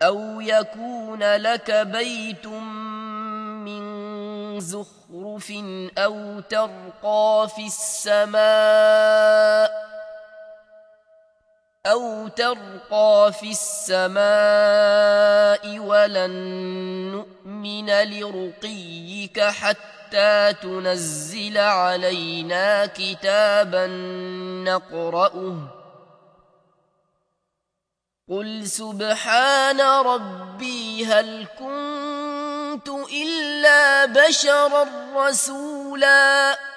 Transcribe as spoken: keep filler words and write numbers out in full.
أو يكون لك بيت من زخرف أو ترقى في السماء أو ترقى في السماء ولن نؤمن لرقيك حتى تنزل علينا كتابا نقرأه قل سبحان ربي هل كنت إلا بشرا رسولا